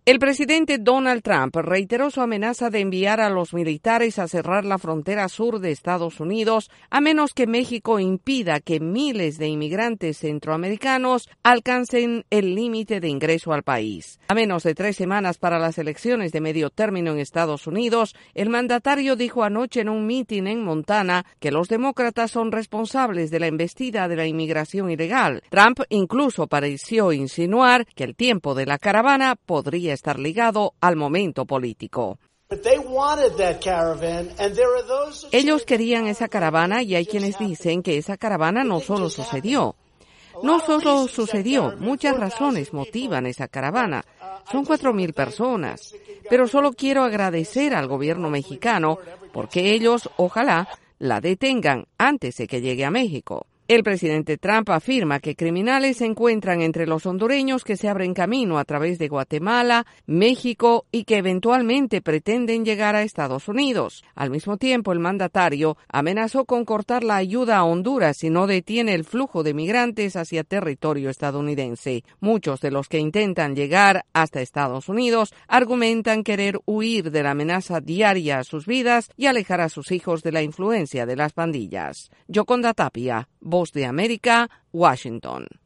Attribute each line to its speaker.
Speaker 1: El presidente Donald Trump reiteró su amenaza de enviar a los militares a cerrar la frontera sur de Estados Unidos, a menos que México impida que miles de inmigrantes centroamericanos alcancen el límite de ingreso al país. A menos de 3 semanas para las elecciones de medio término en Estados Unidos, el mandatario dijo anoche en un mitin en Montana que los demócratas son responsables de la embestida de la inmigración ilegal. Trump incluso pareció insinuar que el tiempo de la caravana podría estar ligado al momento político. Ellos querían esa caravana y hay quienes dicen que esa caravana no solo sucedió. No solo sucedió, muchas razones motivan esa caravana. Son 4,000 personas. Pero solo quiero agradecer al gobierno mexicano porque ellos, ojalá, la detengan antes de que llegue a México. El presidente Trump afirma que criminales se encuentran entre los hondureños que se abren camino a través de Guatemala, México y que eventualmente pretenden llegar a Estados Unidos. Al mismo tiempo, el mandatario amenazó con cortar la ayuda a Honduras si no detiene el flujo de migrantes hacia territorio estadounidense. Muchos de los que intentan llegar hasta Estados Unidos argumentan querer huir de la amenaza diaria a sus vidas y alejar a sus hijos de la influencia de las pandillas. Yoconda Tapia, Voz de América, Washington.